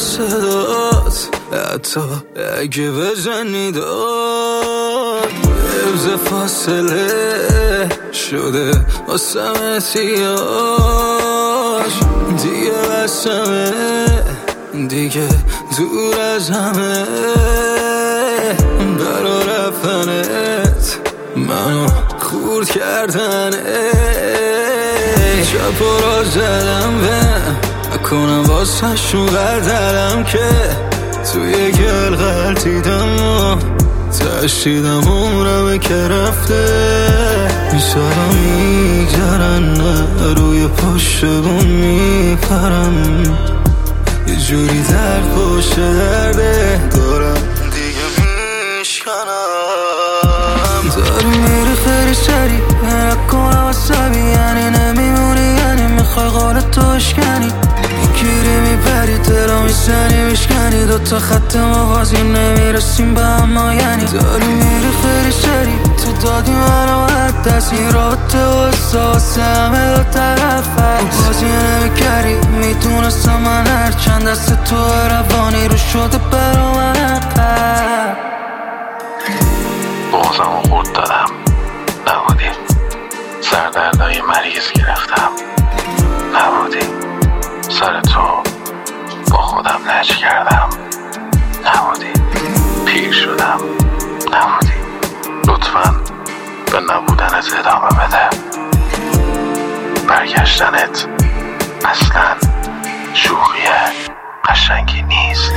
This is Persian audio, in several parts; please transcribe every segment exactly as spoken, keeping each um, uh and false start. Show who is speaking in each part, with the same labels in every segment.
Speaker 1: صدات، حتی اگه بزنی داد حفظ فاصله شده واسم احتیاج. دیگه بسمه، دیگه دور از همه، برا رفتنت منو خورد کردنه. شب و را زدم به نکنم واسه شو بردارم که توی گل غلطیدم و تشتیدم عمرمه که رفته. میسارم میگذرن روی پشت بون میپرم، یه جوری درد پشت درده دارم دیگه میشکنم. داری میری خیلی سری نکنم واسبی، یعنی نمیمونی، یعنی میخوای قالت تو اشکنی، میگیری میپری دلو میزنی میشکنی، دوتا خط موازی نمیرسیم به اما یعنی. داری میری خیلی سری تو دادی منو هر دست، این رابطه و احساس همه دو طرفه بازی نمیکردی. میدونستم من هر چند دست تو روانی رو شده برا من اقل.
Speaker 2: بغزمو خورد دادم نبودی، سردردهای مریض گرفتم نبودی، سر تو با خودم لج کردم نبودی، پیر شدم نبودی. لطفاً به نبودنت ادامه بده، برگشتنت اصلاً شوخی قشنگی نیست.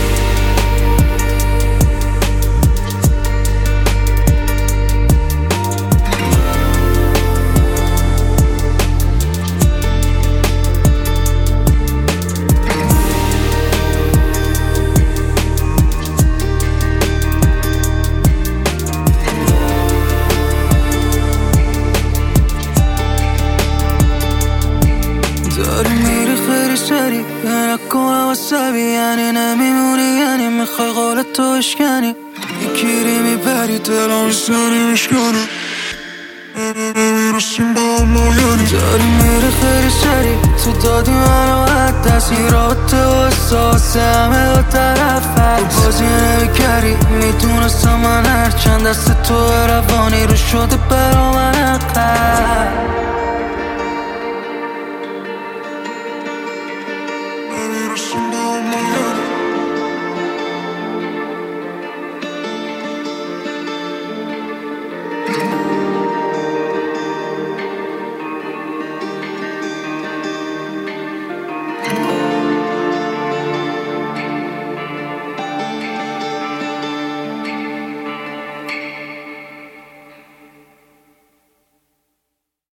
Speaker 1: داری میری خیلی سری نکنم واسبی، یعنی نمیمونی، یعنی میخوای قالت تو اشکنی، میگیری میپری دلو میزنی میشکنی، نمیرسیم با اما یعنی. داری میری خیلی سری تو دادی منو هر دست، این رابطه و احساس همه دو طرفه بازی نمیکردی. میدونستم من هر چند دست تو روانی رو شده برا